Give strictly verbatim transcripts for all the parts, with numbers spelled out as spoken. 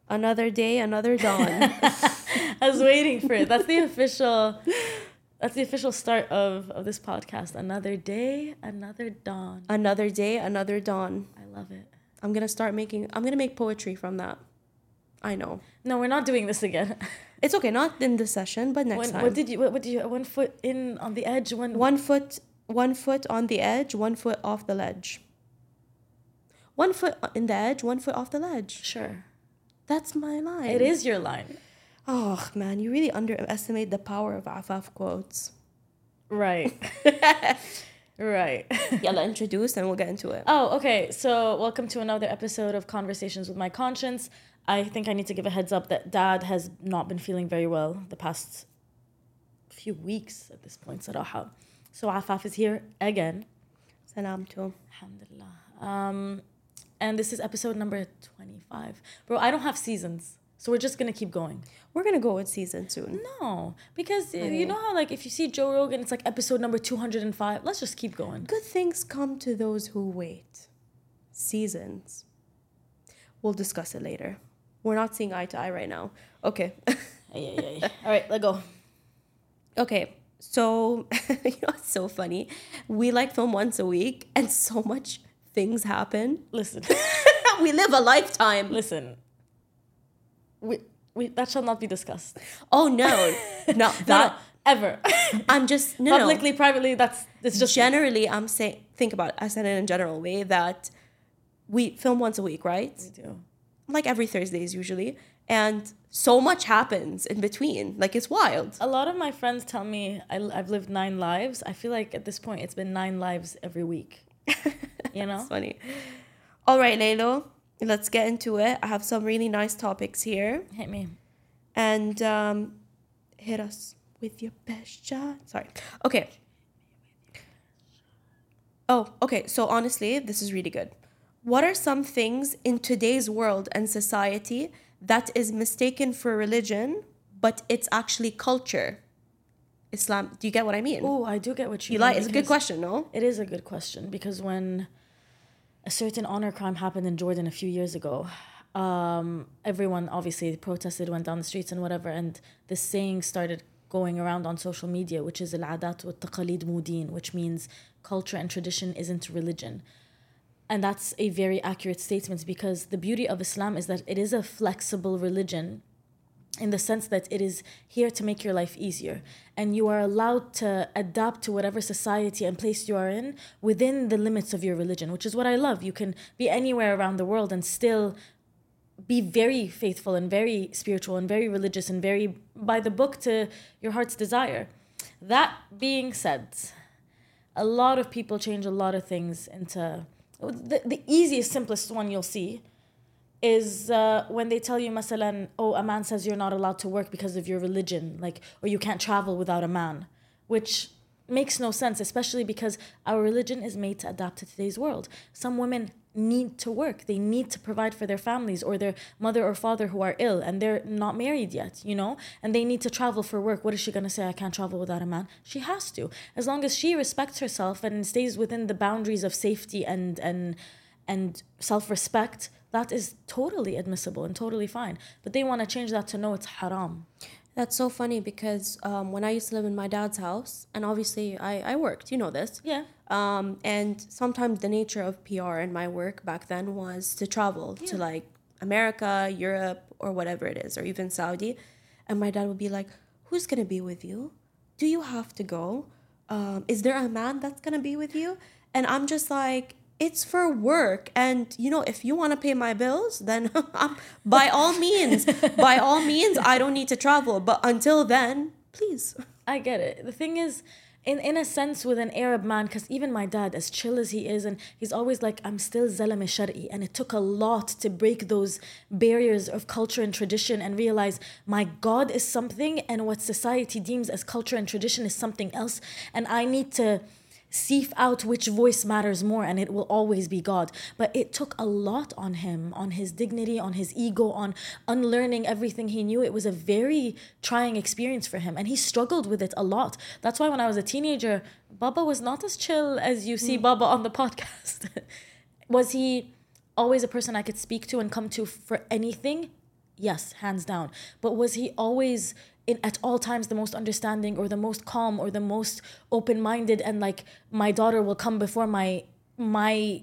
Another day, another dawn. I was waiting for it. That's the official that's the official start of, of this podcast. Another day, another dawn. Another day, another dawn. I love it. I'm gonna start making I'm gonna make poetry from that. I know. No, we're not doing this again. It's okay, not in this session, but next When, time. what did you what, what did you one foot in on the edge, one One foot one foot on the edge, one foot off the ledge. One foot in the edge, one foot off the ledge. Sure. That's my line. It is your line. Oh man, you really underestimate the power of Afaf quotes. Right. Right. Yalla, introduce and we'll get into it. Oh, okay. So welcome to another episode of Conversations with My Conscience. I think I need to give a heads up that Dad has not been feeling very well the past few weeks at this point, Saraha. So Afaf is here again. Salam to. Alhamdulillah. Um, and this is episode number twenty-five. Bro, I don't have seasons. So we're just going to keep going. We're going to go with season soon. No, because oh. you know how like if you see Joe Rogan, it's like episode number two hundred five. Let's just keep going. Good things come to those who wait. Seasons. We'll discuss it later. We're not seeing eye to eye right now. Okay. yeah, yeah, yeah. All right, let's go. Okay. So, you know what's so funny? We like film once a week and so much things happen. Listen. We live a lifetime. Listen. We, we that shall not be discussed. Oh no, no that no, no, ever. I'm just no publicly, no. privately. That's it's just generally. I'm saying think about it. I said it in a general way that we film once a week, right? We do. Like every Thursdays usually, and so much happens in between. Like it's wild. A lot of my friends tell me I, I've lived nine lives. I feel like at this point it's been nine lives every week. You know, it's funny. All right, Laylo. Let's get into it. I have some really nice topics here. Hit me. And um, hit us with your best shot. Sorry. Okay. Oh, okay. So honestly, this is really good. What are some things in today's world and society that is mistaken for religion, but it's actually culture? Islam. Do you get what I mean? Oh, I do get what you, you mean. like. It's a good question, no? It is a good question because when a certain honor crime happened in Jordan a few years ago, um, everyone obviously protested, went down the streets and whatever, and this saying started going around on social media, which is al-adat wa taqalid mudin, which means culture and tradition isn't religion. And that's a very accurate statement because the beauty of Islam is that it is a flexible religion in the sense that it is here to make your life easier. And you are allowed to adapt to whatever society and place you are in within the limits of your religion, which is what I love. You can be anywhere around the world and still be very faithful and very spiritual and very religious and very by the book to your heart's desire. That being said, a lot of people change a lot of things into... The, the easiest, simplest one you'll see is uh, when they tell you, masalan, oh, a man says you're not allowed to work because of your religion, like, or you can't travel without a man, which makes no sense, especially because our religion is made to adapt to today's world. Some women need to work. They need to provide for their families or their mother or father who are ill and they're not married yet, you know, and they need to travel for work. What is she going to say? I can't travel without a man. She has to. As long as she respects herself and stays within the boundaries of safety and and and self-respect, that is totally admissible and totally fine. But they want to change that to no, it's haram. That's so funny because um, when I used to live in my dad's house, and obviously I, I worked, you know this. Yeah. Um, and sometimes the nature of P R in my work back then was to travel yeah. to like America, Europe, or whatever it is, or even Saudi. And my dad would be like, who's going to be with you? Do you have to go? Um, is there a man that's going to be with you? And I'm just like, it's for work. And, you know, if you want to pay my bills, then by all means, by all means, I don't need to travel. But until then, please. I get it. The thing is, in, in a sense, with an Arab man, because even my dad, as chill as he is, and he's always like, I'm still zalame shar'i. And it took a lot to break those barriers of culture and tradition and realize my God is something and what society deems as culture and tradition is something else. And I need to seek out which voice matters more, and it will always be God. But it took a lot on him, on his dignity, on his ego, on unlearning everything he knew. It was a very trying experience for him, and he struggled with it a lot. That's why when I was a teenager, Baba was not as chill as you see mm. Baba on the podcast. Was he always a person I could speak to and come to for anything? Yes, hands down. But was he always in at all times the most understanding or the most calm or the most open-minded and like my daughter will come before my my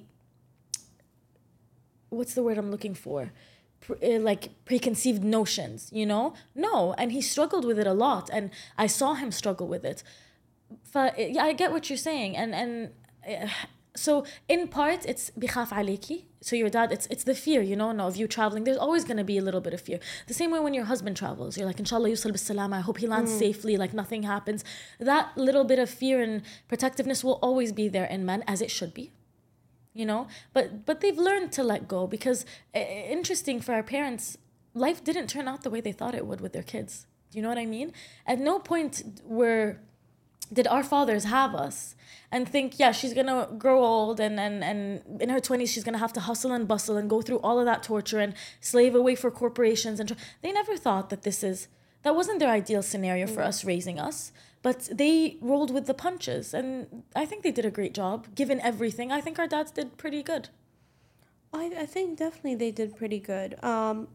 what's the word I'm looking for? Pre- uh, like preconceived notions, you know? No, and he struggled with it a lot, and I saw him struggle with it. But yeah, I get what you're saying, and and uh, so in part it's بيخاف عليكي. So your dad, it's it's the fear, you know, no, of you traveling. There's always gonna be a little bit of fear. The same way when your husband travels, you're like, inshallah yusal bisalama. I hope he lands mm. safely, like nothing happens. That little bit of fear and protectiveness will always be there in men, as it should be. You know, but but they've learned to let go because uh, interesting for our parents, life didn't turn out the way they thought it would with their kids. Do you know what I mean? At no point were did our fathers have us and think, yeah, she's gonna grow old and and and in her twenties she's gonna have to hustle and bustle and go through all of that torture and slave away for corporations, and tr- they never thought that this is that wasn't their ideal scenario for us raising us. But they rolled with the punches, and I think they did a great job, given everything. I think our dads did pretty good. I, I think definitely they did pretty good. Um,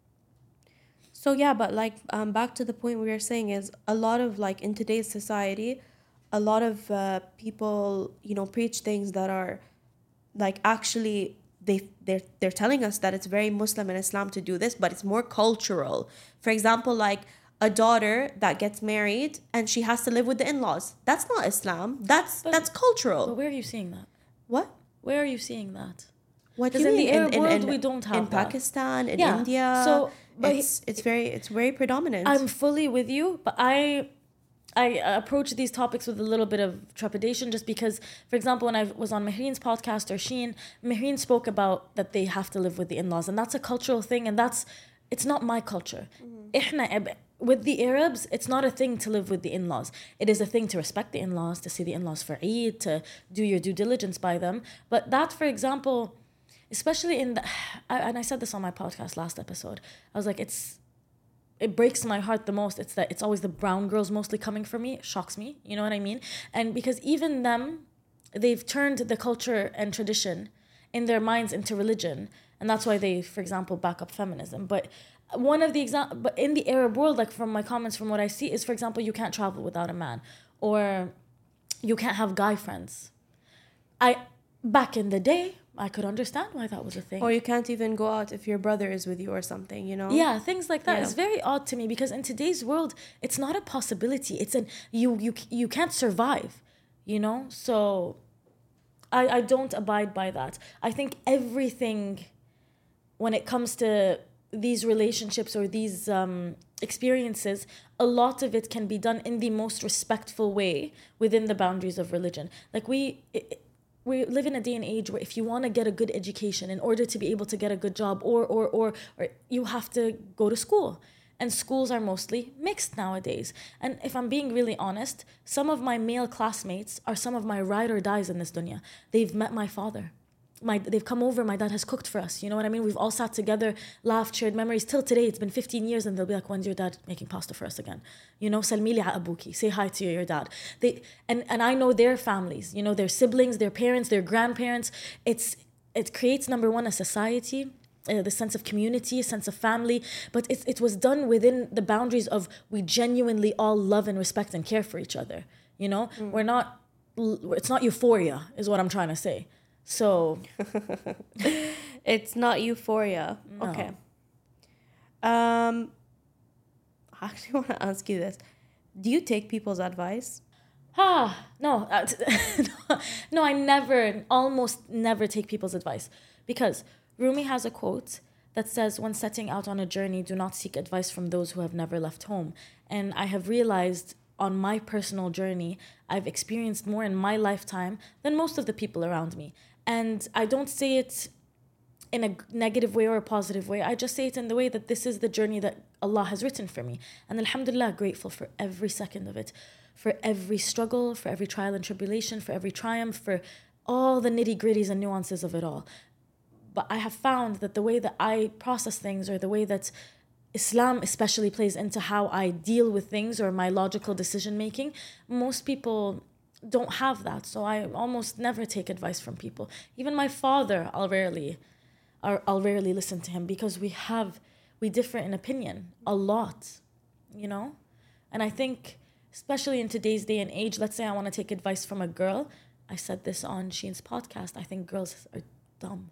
so yeah, but like um, back to the point we were saying is a lot of like in today's society, a lot of uh, people, you know, preach things that are like actually they they're they're telling us that it's very Muslim and Islam to do this, but it's more cultural. For example, like a daughter that gets married and she has to live with the in-laws. That's not Islam. That's but, that's cultural. But where are you seeing that? What? Where are you seeing that? What do you mean? in the Arab in, world in, in, we don't have in that. Pakistan, in yeah. India. So but it's it's very it's very predominant. I'm fully with you, but I I approach these topics with a little bit of trepidation just because, for example, when I was on Mehreen's podcast or Sheen, Mehreen spoke about that they have to live with the in-laws, and that's a cultural thing, and that's it's not my culture. Mm-hmm. With the Arabs, it's not a thing to live with the in-laws. It is a thing to respect the in-laws, to see the in-laws for Eid, to do your due diligence by them. But that, for example, especially in the... And I said this on my podcast last episode. I was like, it's... It breaks my heart the most. It's that it's always the brown girls mostly coming for me. It shocks me. You know what I mean? And because even them, they've turned the culture and tradition in their minds into religion. And that's why they, for example, back up feminism. But... One of the example, but in the Arab world, like from my comments, from what I see, is for example, you can't travel without a man, or you can't have guy friends. I back in the day, I could understand why that was a thing. Or you can't even go out if your brother is with you or something, you know? Yeah, things like that. Yeah. It's very odd to me because in today's world, it's not a possibility. It's an you you you can't survive, you know. So, I I don't abide by that. I think everything, when it comes to these relationships or these um, experiences, a lot of it can be done in the most respectful way within the boundaries of religion. Like we it, we live in a day and age where if you want to get a good education in order to be able to get a good job or or or, or you have to go to school. And schools are mostly mixed nowadays. And if I'm being really honest, some of my male classmates are some of my ride or dies in this dunya. They've met my father. My, they've come over, my dad has cooked for us, you know what I mean? We've all sat together, laughed, shared memories. Till today, it's been fifteen years, and they'll be like, when's your dad making pasta for us again? You know, salmili a abuki, say hi to your dad. They and, and I know their families, you know, their siblings, their parents, their grandparents. It's It creates, number one, a society, uh, the sense of community, a sense of family, but it, it was done within the boundaries of we genuinely all love and respect and care for each other, you know? Mm. We're not, it's not euphoria, is what I'm trying to say. So it's not euphoria. No. Okay. Um I actually want to ask you this. Do you take people's advice? Ah, no. Uh, no, I never, almost never take people's advice. Because Rumi has a quote that says, when setting out on a journey, do not seek advice from those who have never left home. And I have realized on my personal journey, I've experienced more in my lifetime than most of the people around me. And I don't say it in a negative way or a positive way. I just say it in the way that this is the journey that Allah has written for me. And alhamdulillah, grateful for every second of it, for every struggle, for every trial and tribulation, for every triumph, for all the nitty-gritties and nuances of it all. But I have found that the way that I process things, or the way that Islam especially plays into how I deal with things or my logical decision making, most people don't have that. So I almost never take advice from people. Even my father, I'll rarely, I'll rarely listen to him because we have, we differ in opinion a lot, you know? And I think, especially in today's day and age, let's say I want to take advice from a girl. I said this on Sheen's podcast. I think girls are dumb.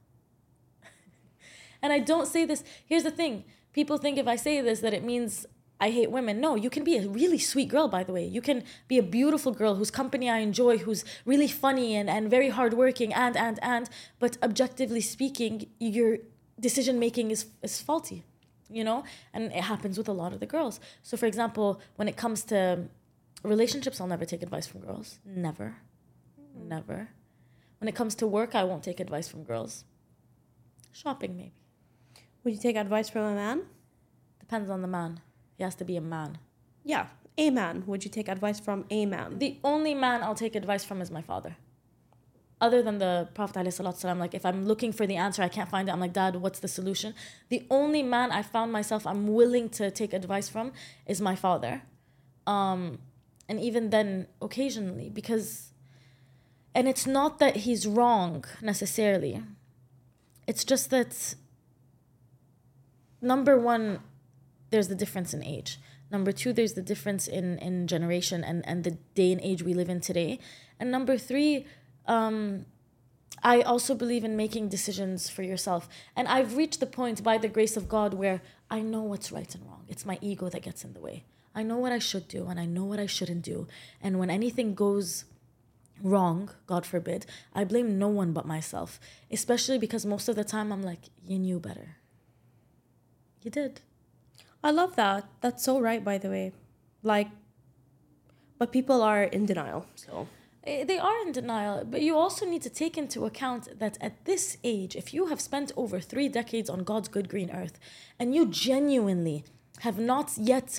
And I don't say this. Here's the thing. People think if I say this that it means I hate women. No, you can be a really sweet girl, by the way. You can be a beautiful girl whose company I enjoy, who's really funny and, and very hardworking and, and, and. But objectively speaking, your decision making is, is faulty, you know? And it happens with a lot of the girls. So for example, when it comes to relationships, I'll never take advice from girls. Never. Mm-hmm. Never. When it comes to work, I won't take advice from girls. Shopping, maybe. Would you take advice from a man? Depends on the man. He has to be a man. Yeah, a man. Would you take advice from a man? The only man I'll take advice from is my father. Other than the Prophet ﷺ, like if I'm looking for the answer, I can't find it, I'm like, Dad, what's the solution? The only man I found myself I'm willing to take advice from is my father. Um, and even then, occasionally, because... And it's not that he's wrong, necessarily. It's just that... Number one, there's the difference in age. Number two, there's the difference in, in generation and, and the day and age we live in today. And number three, um, I also believe in making decisions for yourself. And I've reached the point, by the grace of God, where I know what's right and wrong. It's my ego that gets in the way. I know what I should do and I know what I shouldn't do. And when anything goes wrong, God forbid, I blame no one but myself. Especially because most of the time I'm like, you knew better. You did. I love that. That's so right, by the way. Like, but people are in denial, so... They are in denial, but you also need to take into account that at this age, if you have spent over three decades on God's good green earth, and you genuinely have not yet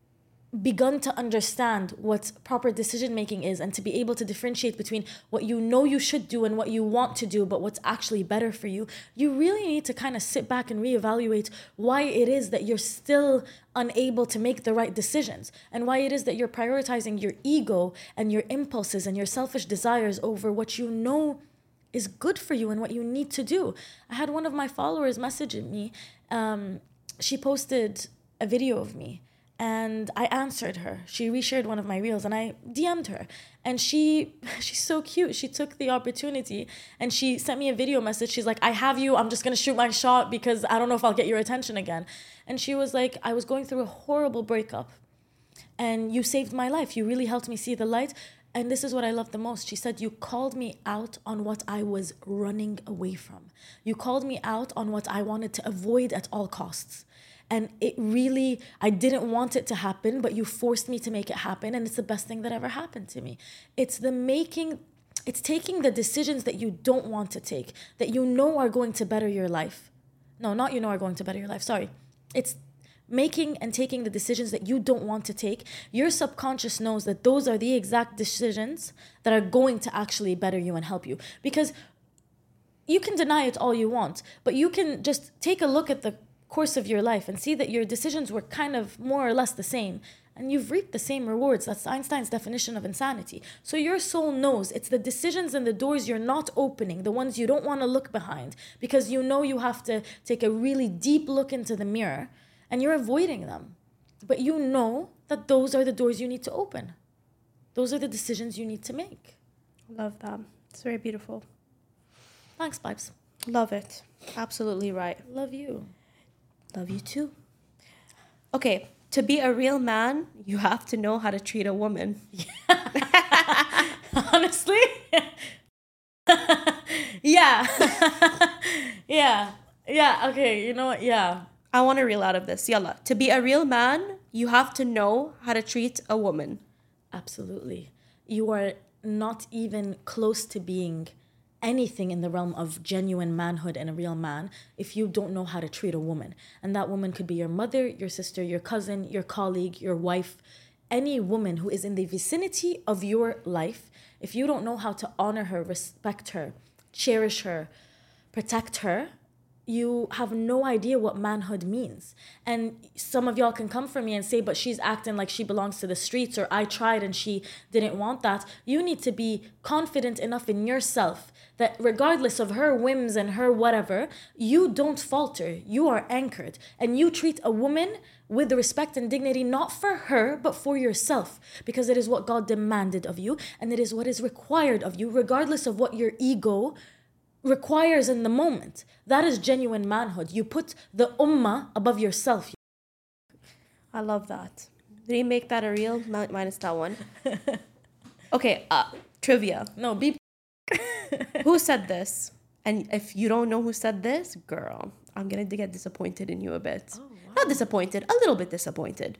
begun to understand what proper decision making is and to be able to differentiate between what you know you should do and what you want to do, but what's actually better for you, you really need to kind of sit back and reevaluate why it is that you're still unable to make the right decisions and why it is that you're prioritizing your ego and your impulses and your selfish desires over what you know is good for you and what you need to do. I had one of my followers message me. Um, she posted a video of me. And I answered her. She reshared one of my reels and I D M'd her. And she, she's so cute. She took the opportunity and she sent me a video message. She's like, I have you. I'm just going to shoot my shot because I don't know if I'll get your attention again. And she was like, I was going through a horrible breakup and you saved my life. You really helped me see the light. And this is what I love the most. She said, you called me out on what I was running away from. You called me out on what I wanted to avoid at all costs. And it really, I didn't want it to happen, but you forced me to make it happen. And it's the best thing that ever happened to me. It's the making, it's taking the decisions that you don't want to take, that you know are going to better your life. No, not you know are going to better your life. Sorry. It's making and taking the decisions that you don't want to take. Your subconscious knows that those are the exact decisions that are going to actually better you and help you. Because you can deny it all you want, but you can just take a look at the course of your life and see that your decisions were kind of more or less the same and you've reaped the same rewards. That's Einstein's definition of insanity. So your soul knows it's the decisions and the doors you're not opening, the ones you don't want to look behind because you know you have to take a really deep look into the mirror and you're avoiding them. But you know that those are the doors you need to open. Those are the decisions you need to make. Love that. It's very beautiful. Thanks, Pipes. Love it. Absolutely right. Love you. Love you too. Okay, to be a real man, you have to know how to treat a woman. Honestly? Yeah. Yeah. Yeah, okay, you know what? Yeah. I want to reel out of this. Yalla. To be a real man, you have to know how to treat a woman. Absolutely. You are not even close to being anything in the realm of genuine manhood and a real man if you don't know how to treat a woman. And that woman could be your mother, your sister, your cousin, your colleague, your wife, any woman who is in the vicinity of your life. If you don't know how to honor her, respect her, cherish her, protect her, you have no idea what manhood means. And some of y'all can come for me and say, but she's acting like she belongs to the streets, or I tried and she didn't want that. You need to be confident enough in yourself that regardless of her whims and her whatever, you don't falter. You are anchored. And you treat a woman with respect and dignity, not for her, but for yourself. Because it is what God demanded of you, and it is what is required of you, regardless of what your ego requires in the moment. That is genuine manhood. You put the ummah above yourself. I love that. Did he make that a reel? Mi- minus that one. Okay, uh, trivia. No, be... Who said this? And if you don't know who said this, girl, I'm going to get disappointed in you a bit. Oh, wow. Not disappointed, a little bit disappointed.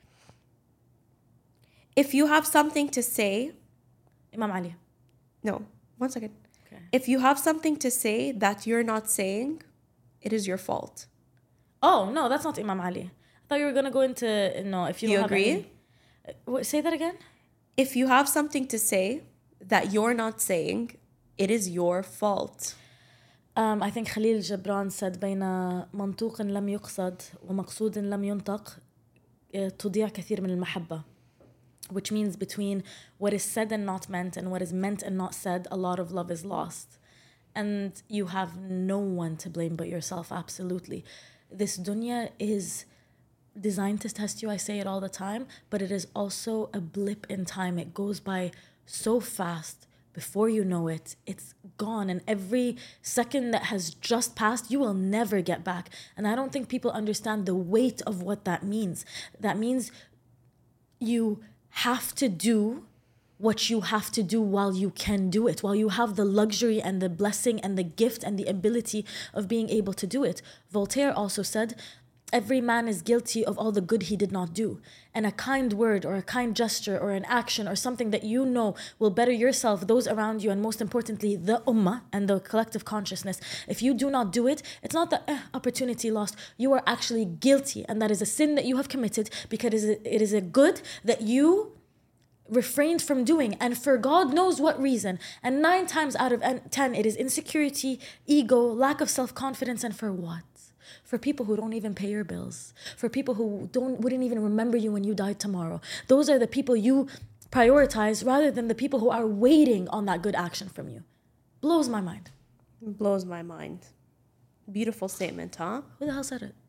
If you have something to say... Imam Ali. No, one second. Okay. If you have something to say that you're not saying, it is your fault. Oh, no, that's not Imam Ali. I thought you were going to go into... No, if you, You don't agree? Have any, what, say that again? If you have something to say that you're not saying, it is your fault. Um, I think Khalil Gibran said بين منطوق لم يقصد ومقصود لم ينطق تضيع كثير من المحبة, which means between what is said and not meant and what is meant and not said, a lot of love is lost. And you have no one to blame but yourself, absolutely. This dunya is designed to test you, I say it all the time, but it is also a blip in time. It goes by so fast. Before you know it, it's gone. And every second that has just passed, you will never get back. And I don't think people understand the weight of what that means. That means you have to do what you have to do while you can do it, while you have the luxury and the blessing and the gift and the ability of being able to do it. Voltaire also said, every man is guilty of all the good he did not do. And a kind word or a kind gesture or an action or something that you know will better yourself, those around you, and most importantly, the ummah and the collective consciousness. If you do not do it, it's not the eh, opportunity lost. You are actually guilty. And that is a sin that you have committed because it is a, it is a good that you refrained from doing, and for God knows what reason. And nine times out of ten, it is insecurity, ego, lack of self-confidence, and for what? For people who don't even pay your bills, for people who don't wouldn't even remember you when you died tomorrow. Those are the people you prioritize rather than the people who are waiting on that good action from you. Blows my mind. Blows my mind. Beautiful statement, huh? Who the hell said it?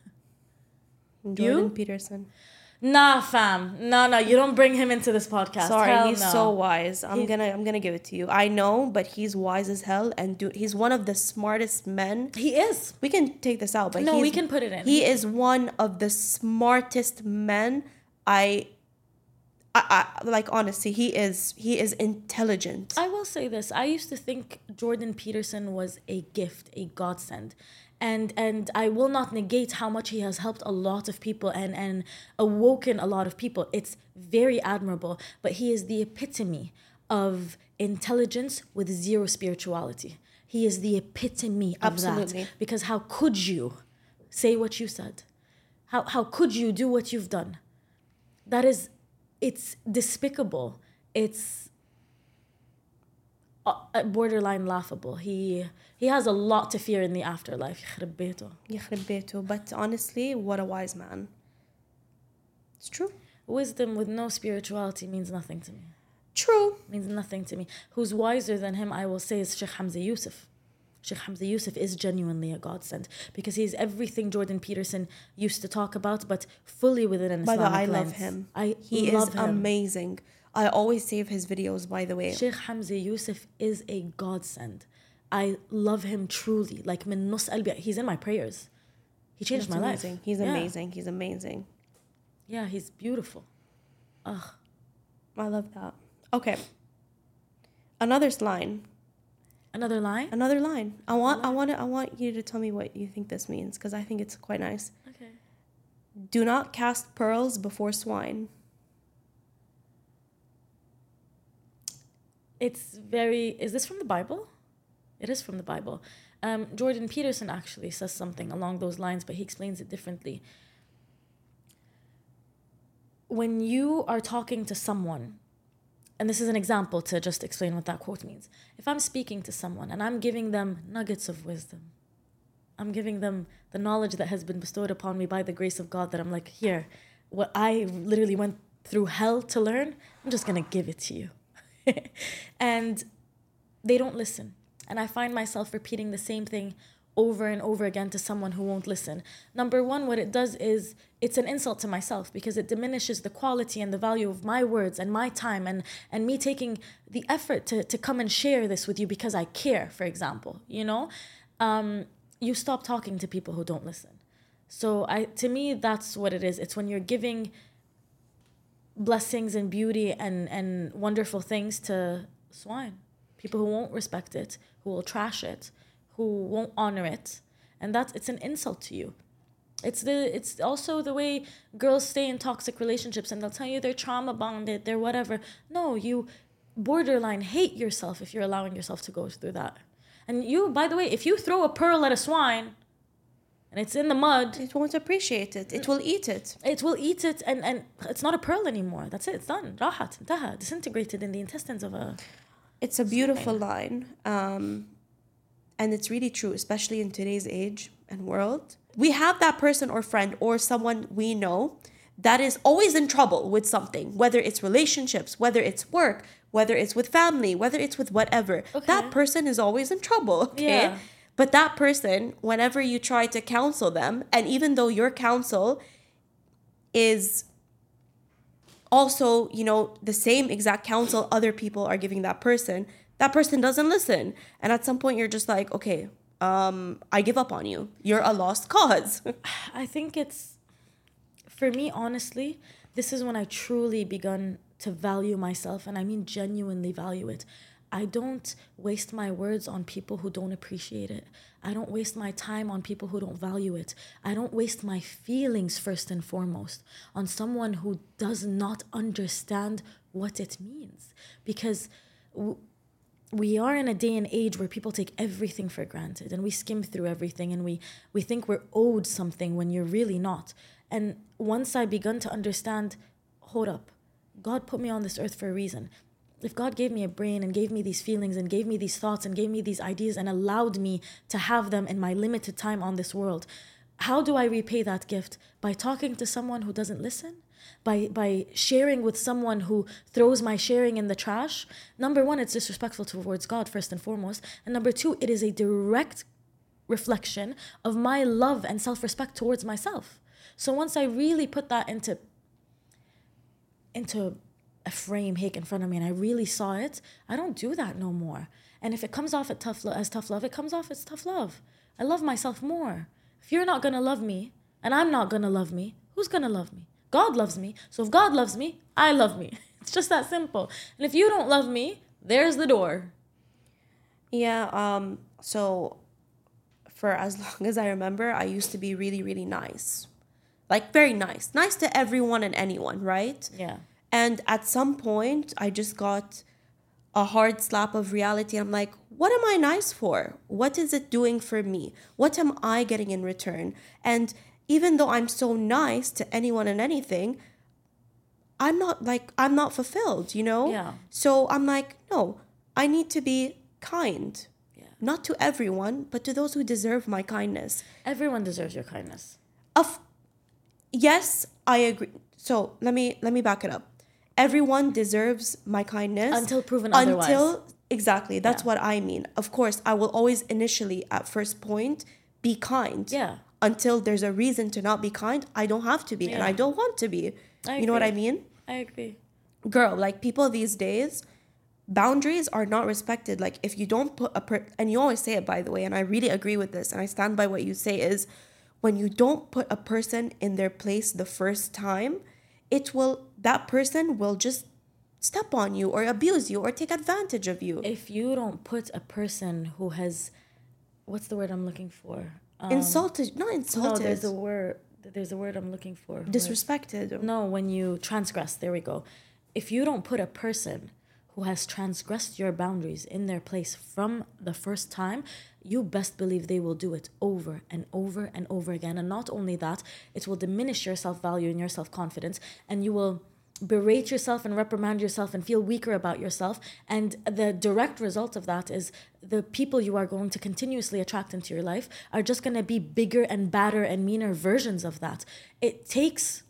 Jordan You? Peterson. Nah, fam. No, no, you don't bring him into this podcast. Sorry, Hell he's no. so wise. I'm He- gonna I'm gonna give it to you. I know, but he's wise as hell, and do, he's one of the smartest men. He is. We can take this out, but No, he's, we can put it in. He is one of the smartest men. I, I, I like honestly, he is he is intelligent. I will say this. I used to think Jordan Peterson was a gift, a godsend. And and I will not negate how much he has helped a lot of people and, and awoken a lot of people. It's very admirable. But he is the epitome of intelligence with zero spirituality. He is the epitome of Absolutely. that. Because how could you say what you said? How how could you do what you've done? That is, it's despicable. It's uh, borderline laughable. He he has a lot to fear in the afterlife. يخرب بيته. يخرب بيته. But honestly, what a wise man. It's true. Wisdom with no spirituality means nothing to me. True. Means nothing to me. Who's wiser than him, I will say, is Sheikh Hamza Yusuf. Sheikh Hamza Yusuf is genuinely a godsend because he's everything Jordan Peterson used to talk about, but fully within an By the Islamic way, I lens. love him. I He love is him. amazing. I always save his videos, by the way. Sheikh Hamza Yusuf is a godsend. I love him truly. Like min nus qalbi. He's in my prayers. He changed That's my amazing. life. He's Yeah. amazing. He's amazing. Yeah, he's beautiful. Ugh. I love that. Okay. Another line. Another line? Another line. I want I want to, I want you to tell me what you think this means because I think it's quite nice. Okay. Do not cast pearls before swine. It's very... Is this from the Bible? It is from the Bible. Um, Jordan Peterson actually says something along those lines, but he explains it differently. When you are talking to someone, and this is an example to just explain what that quote means. If I'm speaking to someone and I'm giving them nuggets of wisdom, I'm giving them the knowledge that has been bestowed upon me by the grace of God, that I'm like, here, what I literally went through hell to learn, I'm just going to give it to you. And they don't listen. And I find myself repeating the same thing over and over again to someone who won't listen. Number one, what it does is it's an insult to myself, because it diminishes the quality and the value of my words and my time, and, and me taking the effort to, to come and share this with you because I care, for example, you know? Um, you stop talking to people who don't listen. So I, to me, that's what it is. It's when you're giving blessings and beauty and, and wonderful things to swine, people who won't respect it, who will trash it, who won't honor it, and that's it's an insult to you. It's the it's also the way girls stay in toxic relationships, and they'll tell you they're trauma bonded, they're whatever. No, you borderline hate yourself if you're allowing yourself to go through that. And you, by the way, if you throw a pearl at a swine and it's in the mud, It won't appreciate it. It will eat it. it will eat it, and, and it's not a pearl anymore. That's it, it's done. Rahat, intaha, disintegrated in the intestines of a... It's a beautiful line. Um, and it's really true, especially in today's age and world. We have that person or friend or someone we know that is always in trouble with something, whether it's relationships, whether it's work, whether it's with family, whether it's with whatever. Okay. That person is always in trouble, okay? Yeah. But that person, whenever you try to counsel them, and even though your counsel is also, you know, the same exact counsel other people are giving that person, that person doesn't listen. And at some point you're just like, okay, um, I give up on you. You're a lost cause. I think it's, for me, honestly, this is when I truly begun to value myself, and I mean genuinely value it. I don't waste my words on people who don't appreciate it. I don't waste my time on people who don't value it. I don't waste my feelings, first and foremost, on someone who does not understand what it means. Because w- we are in a day and age where people take everything for granted, and we skim through everything, and we, we think we're owed something when you're really not. And once I begun to understand, hold up, God put me on this earth for a reason. If God gave me a brain and gave me these feelings and gave me these thoughts and gave me these ideas and allowed me to have them in my limited time on this world, how do I repay that gift? By talking to someone who doesn't listen? By by sharing with someone who throws my sharing in the trash? Number one, it's disrespectful towards God, first and foremost. And number two, it is a direct reflection of my love and self-respect towards myself. So once I really put that into, into a frame, Hake, in front of me, and I really saw it, I don't do that no more. And if it comes off at tough lo- as tough love, it comes off as tough love. I love myself more. If you're not going to love me, and I'm not going to love me, who's going to love me? God loves me. So if God loves me, I love me. It's just that simple. And if you don't love me, there's the door. Yeah, um, so for as long as I remember, I used to be really, really nice. Like, very nice. Nice to everyone and anyone, right? Yeah. And at some point, I just got a hard slap of reality. I'm like, what am I nice for? What is it doing for me? What am I getting in return? And even though I'm so nice to anyone and anything, I'm not like, I'm not fulfilled, you know? Yeah. So I'm like, no, I need to be kind. Yeah. Not to everyone, but to those who deserve my kindness. Everyone deserves your kindness. Of, yes, I agree. So let me let me back it up. Everyone deserves my kindness Until proven until, otherwise. Exactly, that's Yeah. what I mean. Of course, I will always initially, at first point, be kind. Yeah. Until there's a reason to not be kind, I don't have to be, and Yeah. I don't want to be. I You know what I agree. mean? I agree. Girl, like, people these days, boundaries are not respected. Like, if you don't put a per and you always say it, by the way, and I really agree with this, and I stand by what you say, is when you don't put a person in their place the first time, it will that person will just step on you or abuse you or take advantage of you. If you don't put a person who has, what's the word I'm looking for? Um, Insulted, not No, insulted. there's a word. There's a word I'm looking for. Disrespected. No, when you transgress, there we go. If you don't put a person who has transgressed your boundaries in their place from the first time, you best believe they will do it over and over and over again. And not only that, it will diminish your self-value and your self-confidence, and you will berate yourself and reprimand yourself and feel weaker about yourself. And the direct result of that is the people you are going to continuously attract into your life are just going to be bigger and badder and meaner versions of that. It takes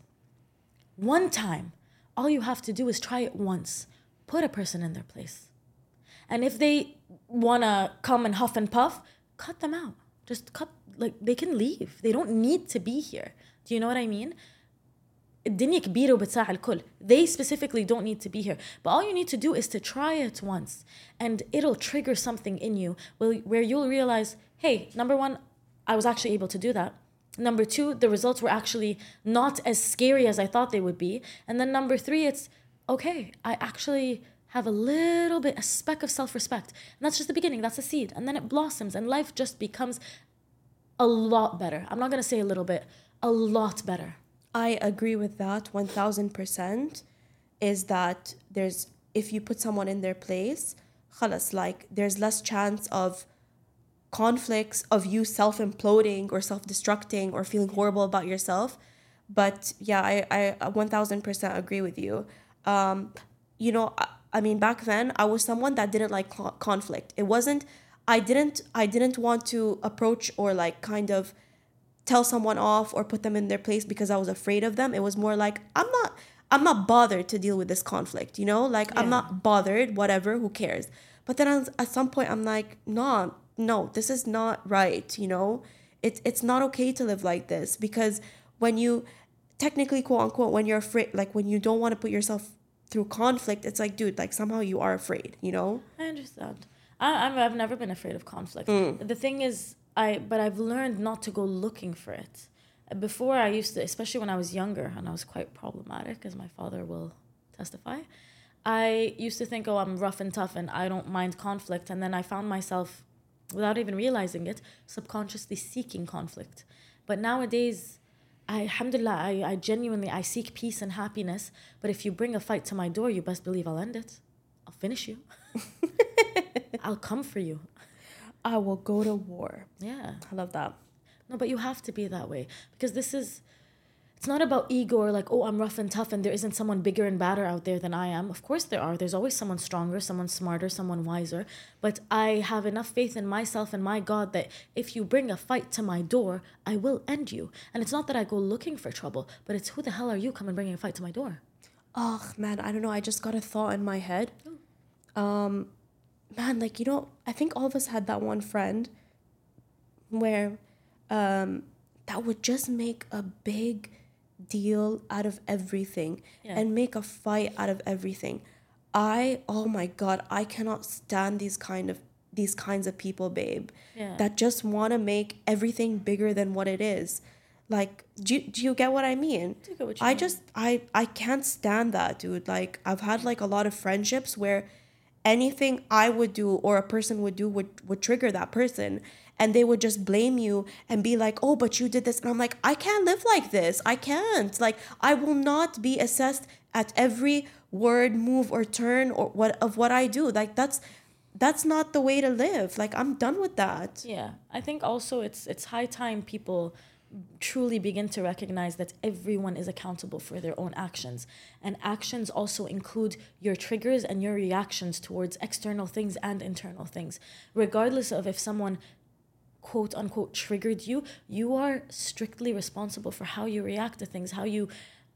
one time. All you have to do is try it once. Put a person in their place. And if they want to come and huff and puff, cut them out. Just cut, like, they can leave. They don't need to be here. Do you know what I mean? الدنيا كبيرة وبتساع الكل. They specifically don't need to be here. But all you need to do is to try it once. And it'll trigger something in you where you'll realize, hey, number one, I was actually able to do that. Number two, the results were actually not as scary as I thought they would be. And then number three, it's, okay, I actually have a little bit, a speck of self-respect. And that's just the beginning. That's a seed. And then it blossoms and life just becomes a lot better. I'm not going to say a little bit, a lot better. I agree with that one thousand percent. Is that there's, if you put someone in their place, خلاص, like there's less chance of conflicts, of you self-imploding or self-destructing or feeling horrible about yourself. But yeah, I, I one thousand percent agree with you. Um, you know, I, I mean, back then I was someone that didn't like co- conflict. It wasn't, I didn't, I didn't want to approach or like kind of tell someone off or put them in their place because I was afraid of them. It was more like, I'm not, I'm not bothered to deal with this conflict, you know, like yeah. I'm not bothered, whatever, who cares? But then at some point I'm like, no, no, this is not right. You know, it's, it's not okay to live like this, because when you technically, quote unquote, when you're afraid, like when you don't want to put yourself through conflict, it's like, dude, like somehow you are afraid, you know? I understand. I, I've, I've never been afraid of conflict. Mm. The thing is, I, but I've learned not to go looking for it. Before I used to, especially when I was younger, and I was quite problematic, as my father will testify, I used to think, oh, I'm rough and tough and I don't mind conflict. And then I found myself, without even realizing it, subconsciously seeking conflict. But nowadays, I, alhamdulillah, I, I genuinely, I seek peace and happiness. But if you bring a fight to my door, you best believe I'll end it. I'll finish you. I'll come for you. I will go to war. Yeah. I love that. No, but you have to be that way. Because this is, it's not about ego or like, oh, I'm rough and tough and there isn't someone bigger and badder out there than I am. Of course there are. There's always someone stronger, someone smarter, someone wiser. But I have enough faith in myself and my God that if you bring a fight to my door, I will end you. And it's not that I go looking for trouble, but it's who the hell are you coming bringing a fight to my door? Oh, man, I don't know. I just got a thought in my head. Oh. Um... Man, like, you know, I think all of us had that one friend where um, that would just make a big deal out of everything yeah. and make a fight out of everything. I, oh my God, I cannot stand these kind of these kinds of people, babe, yeah. that just want to make everything bigger than what it is. Like, do you, do you get what I mean? I get what you I mean. just, I, I can't stand that, dude. Like, I've had like a lot of friendships where anything I would do or a person would do would, would trigger that person. And they would just blame you and be like, oh, but you did this. And I'm like, I can't live like this. I can't. Like, I will not be assessed at every word, move, or turn or what of what I do. Like, that's that's not the way to live. Like, I'm done with that. Yeah. I think also it's it's high time people truly begin to recognize that everyone is accountable for their own actions. And actions also include your triggers and your reactions towards external things and internal things. Regardless of if someone quote unquote triggered you, you are strictly responsible for how you react to things, how you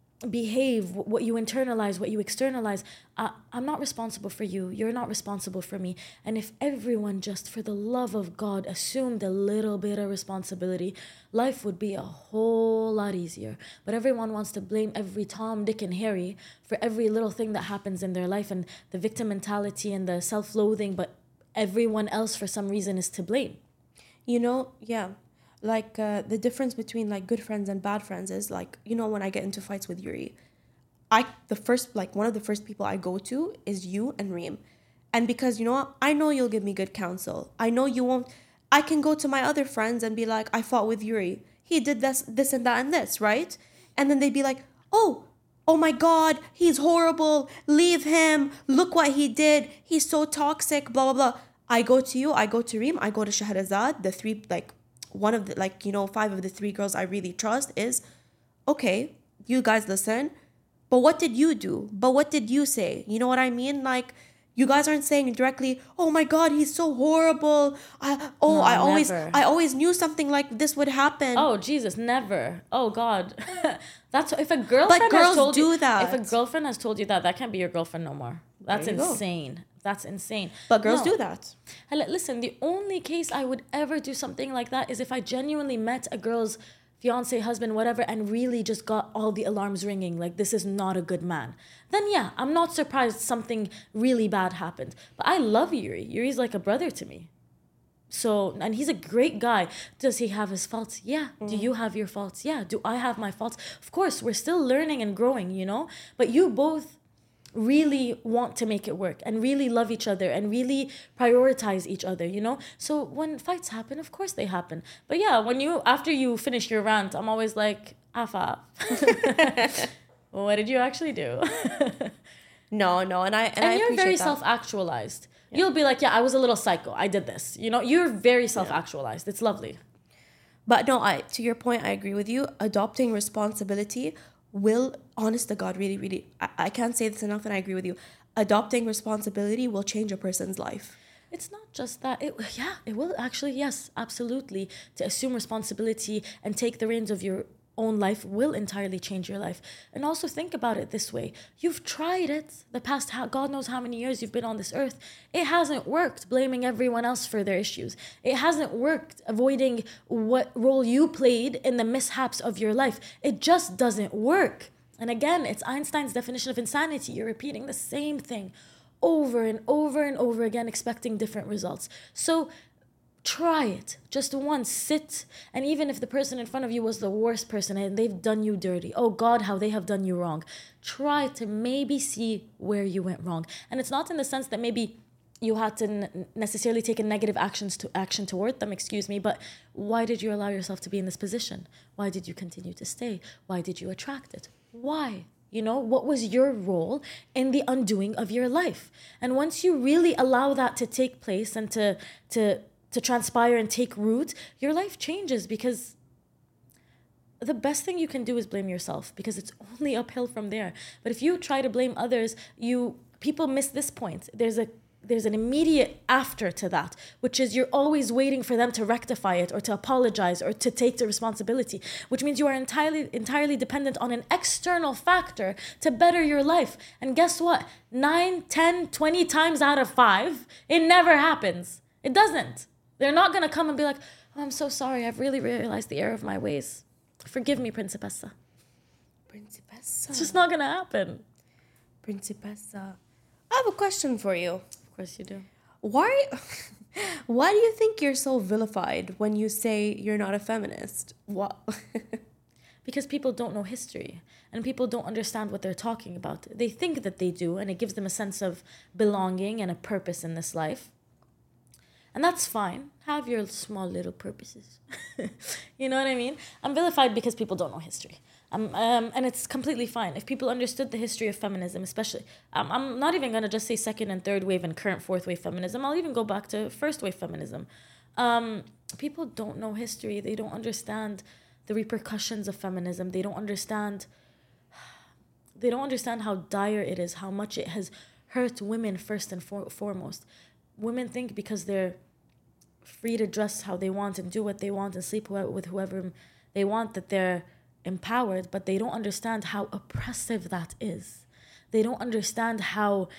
behave, what you internalize, what you externalize. Uh, I'm not responsible for you. You're not responsible for me. And if everyone just for the love of God assumed a little bit of responsibility, life would be a whole lot easier. But everyone wants to blame every Tom, Dick, and Harry for every little thing that happens in their life, and the victim mentality and the self-loathing, but everyone else for some reason is to blame. You know, yeah. Like, uh, the difference between, like, good friends and bad friends is, like, you know, when I get into fights with Yuri, I, the first, like, one of the first people I go to is you and Reem. And because, you know what, I know you'll give me good counsel. I know you won't, I can go to my other friends and be like, I fought with Yuri. He did this, this and that and this, right? And then they'd be like, oh, oh my God, he's horrible. Leave him. Look what he did. He's so toxic, blah, blah, blah. I go to you, I go to Reem, I go to Shahrazad, the three, like, one of the, like, you know, five of the three girls I really trust is, okay, you guys listen, But what did you do? But what did you say? You know what I mean? Like, you guys aren't saying directly, "Oh my God, he's so horrible. I, oh, No, I always, never. I always knew something like this would happen." Oh Jesus, never. Oh God. That's if a girlfriend has girls told do you that. if a girlfriend has told you that, that can't be your girlfriend no more. That's There you go. insane. That's insane. But girls No. do that. And li- listen, the only case I would ever do something like that is if I genuinely met a girl's fiance, husband, whatever, and really just got all the alarms ringing, like this is not a good man. Then yeah, I'm not surprised something really bad happened. But I love Yuri. Yuri's like a brother to me. So, and he's a great guy. Does he have his faults? Yeah. Do you have your faults? Yeah. Do I have my faults? Of course, we're still learning and growing, you know? But you both really want to make it work and really love each other and really prioritize each other, you know? So when fights happen, of course they happen. But yeah, when you, after you finish your rant, I'm always like, Afa, what did you actually do? No, no, and I and, And, I you're appreciate very that. self-actualized. You'll be like, yeah, I was a little psycho. I did this. You know, you're very self-actualized. It's lovely. But no, I to your point, I agree with you. Adopting responsibility will, honest to God, really, really, I, I can't say this enough, and I agree with you. Adopting responsibility will change a person's life. It's not just that. It, yeah, it will actually, yes, absolutely. To assume responsibility and take the reins of your own life will entirely change your life. And also think about it this way. You've tried it the past, how, God knows how many years you've been on this earth. It hasn't worked blaming everyone else for their issues. It hasn't worked avoiding what role you played in the mishaps of your life. It just doesn't work. And again, it's Einstein's definition of insanity. You're repeating the same thing over and over and over again, expecting different results. So try it just once, sit, and even if the person in front of you was the worst person and they've done you dirty, oh God, how they have done you wrong, try to maybe see where you went wrong. And it's not in the sense that maybe you had to n- necessarily take a negative actions to action toward them, excuse me, but why did you allow yourself to be in this position? Why did you continue to stay? Why did you attract it? Why? You know, what was your role in the undoing of your life? And once you really allow that to take place and to to to transpire and take root, your life changes, because the best thing you can do is blame yourself, because it's only uphill from there. But if you try to blame others, you people miss this point. There's a there's an immediate after to that, which is you're always waiting for them to rectify it or to apologize or to take the responsibility, which means you are entirely entirely dependent on an external factor to better your life. And guess what? Nine, ten, twenty times out of five, it never happens. It doesn't. They're not going to come and be like, oh, I'm so sorry. I've really realized the error of my ways. Forgive me, Principessa. Principessa. It's just not going to happen. Principessa. I have a question for you. Of course you do. Why why do you think you're so vilified when you say you're not a feminist? What? Because people don't know history and people don't understand what they're talking about. They think that they do, and it gives them a sense of belonging and a purpose in this life. And that's fine. Have your small little purposes. You know what I mean? I'm vilified because people don't know history. Um, um, and it's completely fine. If people understood the history of feminism, especially, um, I'm not even going to just say second and third wave and current fourth wave feminism. I'll even go back to first wave feminism. Um, people don't know history. They don't understand the repercussions of feminism. They don't understand, they don't understand how dire it is, how much it has hurt women first and for- foremost. Women think because they're free to dress how they want and do what they want and sleep with whoever they want that they're empowered, but they don't understand how oppressive that is. They don't understand how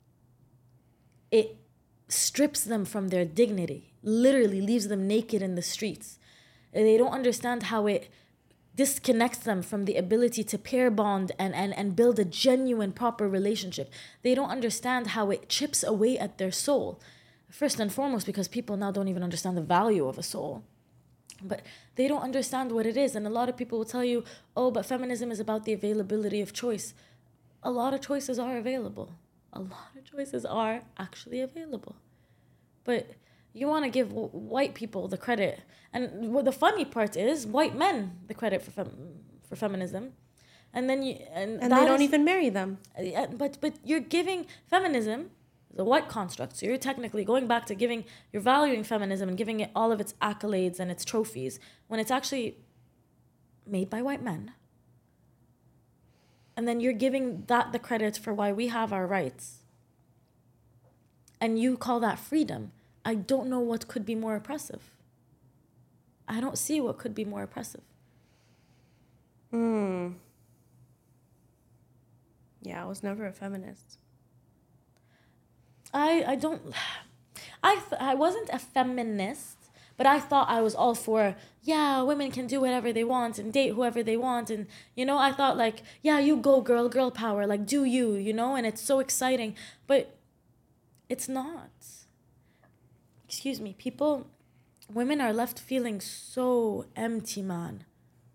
it strips them from their dignity, literally leaves them naked in the streets. They don't understand how it disconnects them from the ability to pair bond and, and, and build a genuine, proper relationship. They don't understand how it chips away at their soul. First and foremost, because people now don't even understand the value of a soul. But they don't understand what it is. And a lot of people will tell you, oh, but feminism is about the availability of choice. A lot of choices are available. A lot of choices are actually available. But you want to give w- white people the credit. And what the funny part is, white men the credit for fem- for feminism. And then you... And, And that they don't is, even marry them. uh, But, but you're giving feminism... the white construct. So you're technically going back to giving, you're valuing feminism and giving it all of its accolades and its trophies when it's actually made by white men. And then you're giving that the credit for why we have our rights. And you call that freedom. I don't know what could be more oppressive. I don't see what could be more oppressive. Hmm. Yeah, I was never a feminist. I I don't I th- I wasn't a feminist, but I thought I was all for, yeah, women can do whatever they want and date whoever they want, and you know, I thought like, yeah, you go girl, girl power, like do you, you know, and it's so exciting, but it's not. Excuse me, people, women are left feeling so empty, man.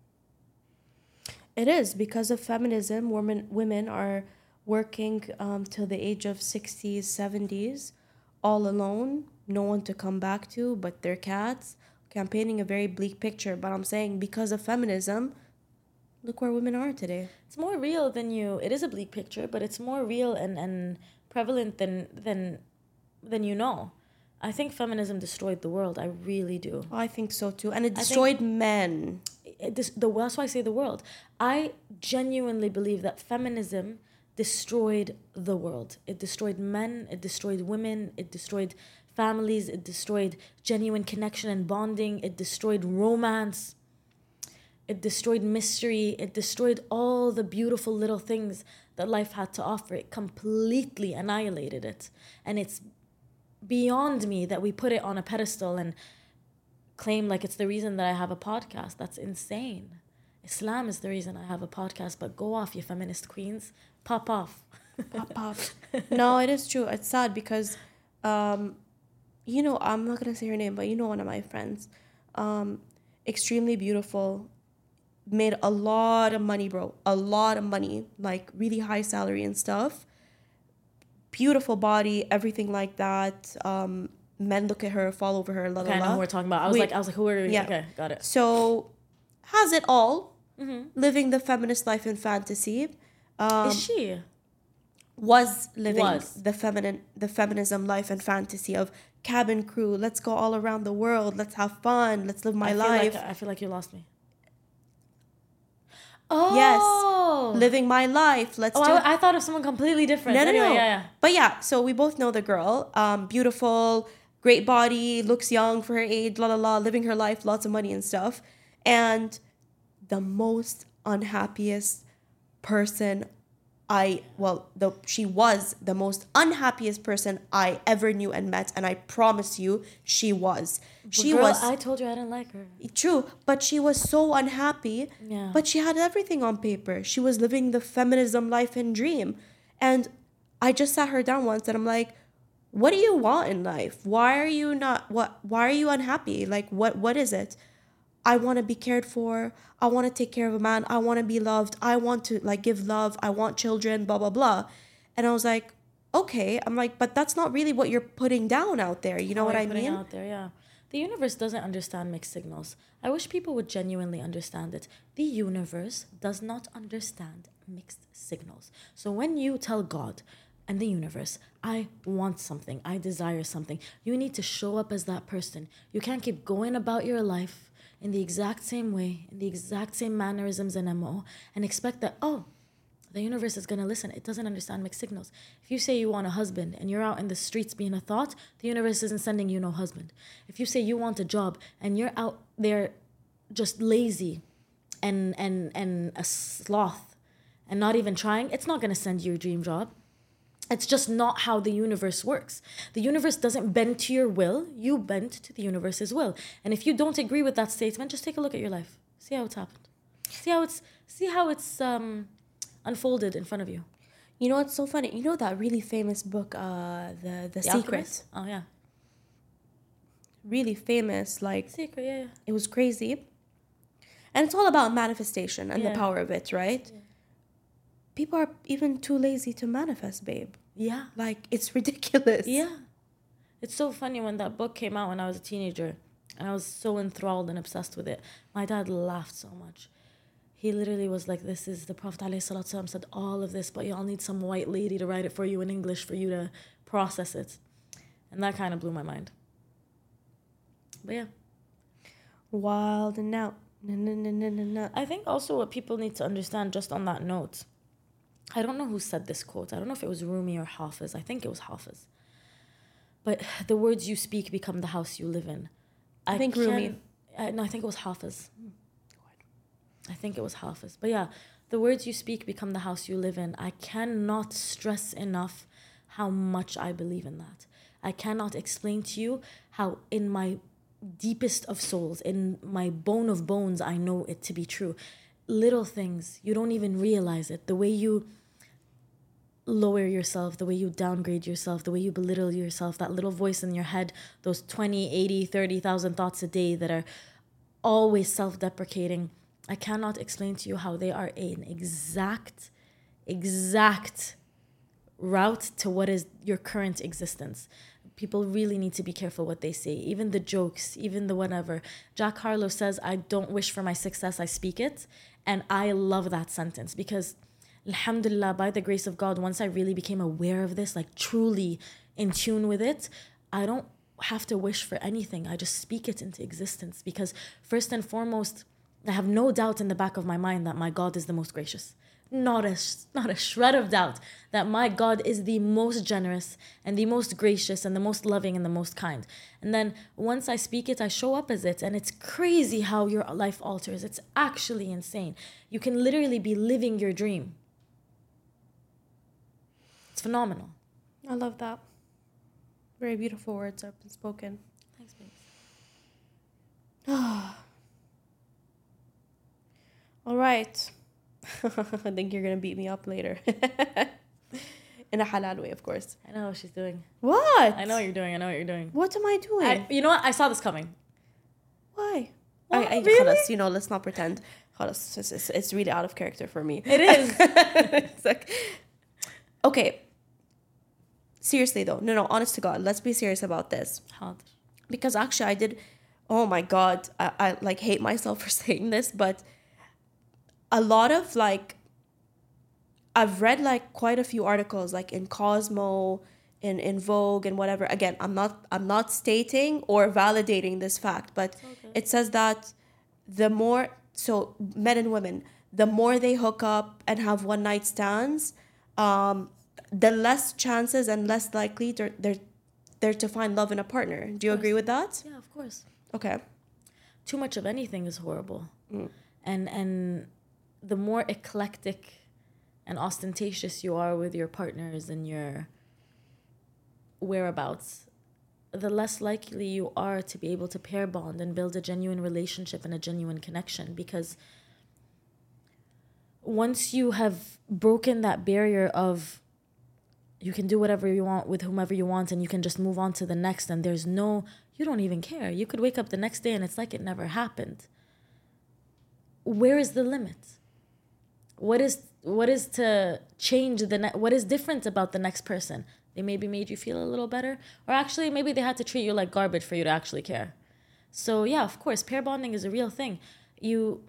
It is because of feminism. Women women are working um, till the age of sixties, seventies, all alone, no one to come back to but their cats. Okay, I'm painting a very bleak picture, but I'm saying because of feminism, look where women are today. It's more real than you. It is a bleak picture, but it's more real and, and prevalent than than than you know. I think feminism destroyed the world. I really do. I think so too, and it I think- destroyed men. It, this, the that's why I say the world. I genuinely believe that feminism destroyed the world. It destroyed men. It destroyed women. It destroyed families. It destroyed genuine connection and bonding. It destroyed romance. It destroyed mystery. It destroyed all the beautiful little things that life had to offer. It completely annihilated it. And it's beyond me that we put it on a pedestal and claim like it's the reason that I have a podcast. That's insane. Islam is the reason I have a podcast, but go off, you feminist queens. Pop off. Pop pop. No, it is true. It's sad because, um, you know, I'm not gonna say her name, but you know, one of my friends, um, extremely beautiful, made a lot of money, bro, a lot of money, like really high salary and stuff. Beautiful body, everything like that. Um, men look at her, fall over her, la la Okay, I know la. who we're talking about. I was Wait. like, I was like, who are we? Yeah. Okay, got it. So, has it all, Mm-hmm. living the feminist life in fantasy. Um, Is she? was living Was. the feminine the feminism life and fantasy of cabin crew, let's go all around the world, let's have fun, let's live my I feel life. Like, I feel like you lost me. Yes. Oh. Living my life, let's Oh, do I, I thought of someone completely different. no no anyway, no Yeah, yeah. but yeah, so we both know the girl, um beautiful, great body, looks young for her age, la la la, living her life, lots of money and stuff, and the most unhappiest person I well the she was the most unhappiest person I ever knew and met, and I promise you she was she Girl, was I told you I didn't like her. true, but she was so unhappy. Yeah. But she had everything on paper. She was living the feminism life and dream. And I just sat her down once and I'm like, what do you want in life? Why are you not what why are you unhappy? Like what what is it? I want to be cared for. I want to take care of a man. I want to be loved. I want to like give love. I want children, blah blah blah. And I was like, okay. I'm like, but that's not really what you're putting down out there. You know How what are I you putting mean? Out there, yeah. The universe doesn't understand mixed signals. I wish people would genuinely understand it. The universe does not understand mixed signals. So when you tell God and the universe, I want something, I desire something, you need to show up as that person. You can't keep going about your life in the exact same way, in the exact same mannerisms and M O, and expect that, oh, the universe is going to listen. It doesn't understand mixed signals. If you say you want a husband and you're out in the streets being a thought, the universe isn't sending you no husband. If you say you want a job and you're out there just lazy and and and a sloth and not even trying, it's not going to send you your dream job. It's just not how the universe works. The universe doesn't bend to your will. You bend to the universe's will. And if you don't agree with that statement, just take a look at your life. See how it's happened. See how it's see how it's um unfolded in front of you. You know what's so funny? You know that really famous book, uh, the the, The Secret. Alchemist? Oh yeah. Really famous. Like Secret, yeah. yeah. it was crazy, and it's all about manifestation and Yeah. the power of it, right? Yeah. People are even too lazy to manifest, babe. Yeah. Like it's ridiculous. Yeah. It's so funny when that book came out when I was a teenager and I was so enthralled and obsessed with it. My dad laughed so much. He literally was like, this is the Prophet ﷺ said all of this, but y'all need some white lady to write it for you in English for you to process it. And that kind of blew my mind. But yeah. Wild and out. No, no, no, no, no, no. I think also what people need to understand just on that note I don't know who said this quote. I don't know if it was Rumi or Hafiz. I think it was Hafiz. But the words you speak become the house you live in. I, I think can, Rumi. I, no, I think it was Hafiz. I think it was Hafiz. But yeah, the words you speak become the house you live in. I cannot stress enough how much I believe in that. I cannot explain to you how in my deepest of souls, in my bone of bones, I know it to be true. Little things, you don't even realize it. The way you lower yourself, the way you downgrade yourself, the way you belittle yourself, that little voice in your head, those twenty, eighty, thirty thousand thoughts a day that are always self-deprecating. I cannot explain to you how they are an exact, exact route to what is your current existence. People really need to be careful what they say. Even the jokes, even the whatever. Jack Harlow says, I don't wish for my success, I speak it. And I love that sentence because alhamdulillah, by the grace of God, once I really became aware of this, like truly in tune with it, I don't have to wish for anything. I just speak it into existence because first and foremost, I have no doubt in the back of my mind that my God is the most gracious. Not a, not a shred of doubt that my God is the most generous and the most gracious and the most loving and the most kind. And then once I speak it, I show up as it. And it's crazy how your life alters. It's actually insane. You can literally be living your dream. It's phenomenal. I love that. Very beautiful words have been spoken. Thanks, babe. All right. I think you're going to beat me up later. In a halal way, of course. I know what she's doing. What? I know what you're doing. I know what you're doing. What am I doing? I, you know what? I saw this coming. Why? What? I, I, Really? Khalas, you know, let's not pretend. Khalas, it's, it's, it's really out of character for me. It is. It's like, okay. Seriously, though. No, no, honest to God. Let's be serious about this. Hard. Because actually, I did... Oh, my God. I, I, like, hate myself for saying this, but... A lot of like, I've read like quite a few articles like in Cosmo, in, in Vogue and whatever. Again, I'm not I'm not stating or validating this fact, but Okay. it says that the more, so men and women, the more they hook up and have one night stands, um, the less chances and less likely they're, they're, they're to find love in a partner. Do you agree with that? Yeah, of course. Okay. Too much of anything is horrible. Mm. And and the more eclectic and ostentatious you are with your partners and your whereabouts, the less likely you are to be able to pair bond and build a genuine relationship and a genuine connection. Because once you have broken that barrier of you can do whatever you want with whomever you want and you can just move on to the next and there's no, you don't even care. You could wake up the next day and it's like it never happened. Where is the limit? What is what is to change the ne- what is different about the next person? They maybe made you feel a little better, or actually maybe they had to treat you like garbage for you to actually care. So yeah, of course, pair bonding is a real thing. You,